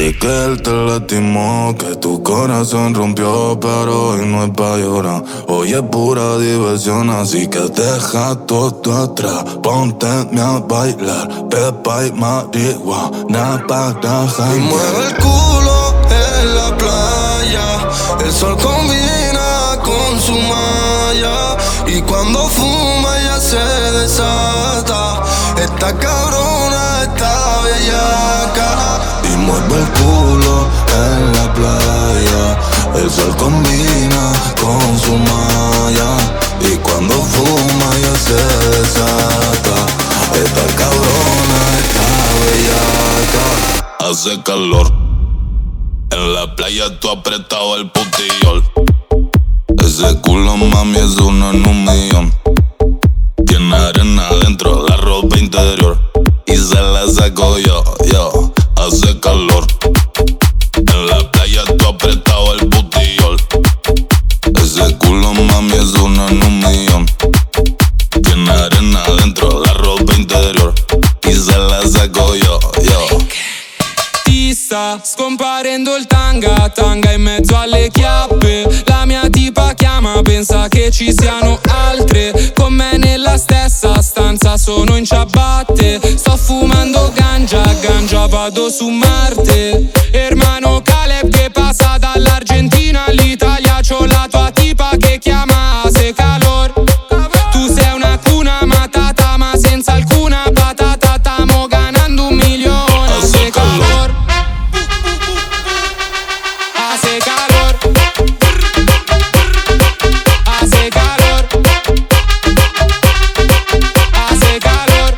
Sé que él te lastimó, que tu corazón rompió, pero hoy no es pa' llorar. Hoy es pura diversión, así que deja todo atrás. Ponte a bailar, pepa y marihuana para janguear. Y mueve el culo en la playa, el sol combina con su malla. Y cuando fuma ya se desata, esta cabrona está bellaca. Y mueve el culo en la playa, el sol combina con su malla. Y cuando fuma ya se desata, esta cabrona está bellaca. Hace calor, en la playa tú apretado el putillol. Ese culo mami es uno en un millón. Tiene arena adentro, la ropa interior y se la saco yo. Hace calor, en la playa tú apretado el butillol. Ese culo mami es uno en un millón. Tiene arena adentro, la ropa interior y se la saco yo. Ti sta scomparendo il tanga in mezzo alle chiappe. La mia tipa chiama, pensa che ci siano altre con me nella stessa stanza, sono in ciabatte. Sto fumando ganja vado su Marte. Hermano Caleb che passa dall'Argentina all'Italia, c'ho la tua tipa che chiama hace calor. Tu sei una cuna matata ma senza alcuna patata, stamo ganando 1 milione. Hace calor, hace calor, hace calor, hace calor.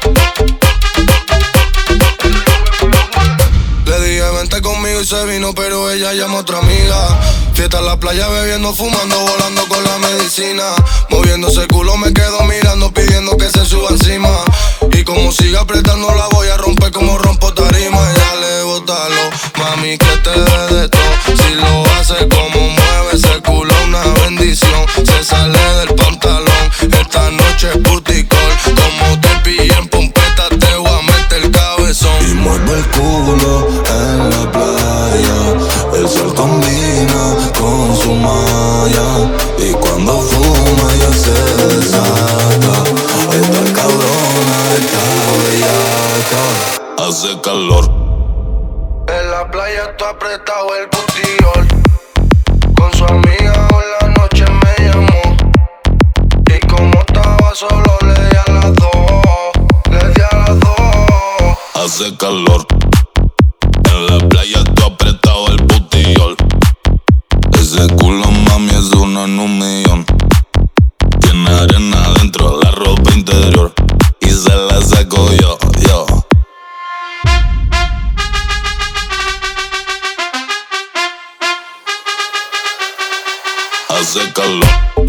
Le dije vente conmigo y se vino, pero ella llama a otra amiga. Fiesta en la playa bebiendo, fumando, volando con la medicina. Moviéndose el culo me quedo mirando, pidiendo que se suba encima. Y como siga apretando la voy a romper como rompo tarima. Y dale, bótalo, mami, que te dé de todo. Si lo hace como mueve ese culo, una bendición. Se sale del pantalón, esta noche es puticol. Como te pillé en pompeta, te voy a meter el cabezón. Y mueve el culo en la playa, el sol combina con su malla. Y cuando fuma ya se desata, esta cabrona está bellaca. Hace calor, en la playa está apretado el butillol. Con su amiga hoy la noche me llamó. Y como estaba solo le di a las 2. hace calor. En la playa tú apretado el butillol. Ese culo mami es uno en 1 millón. Tiene arena adentro, la ropa interior y se la saco yo. Hace calor.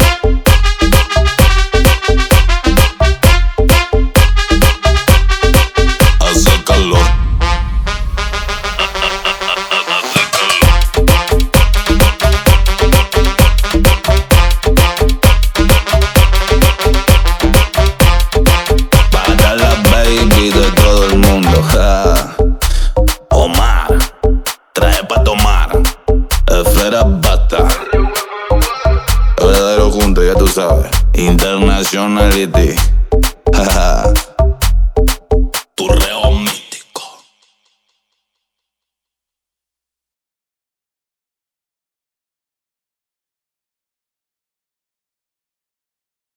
Omar, trae pa' tomar. Esfera basta. Verdadero junto, ya tú sabes. Internationality.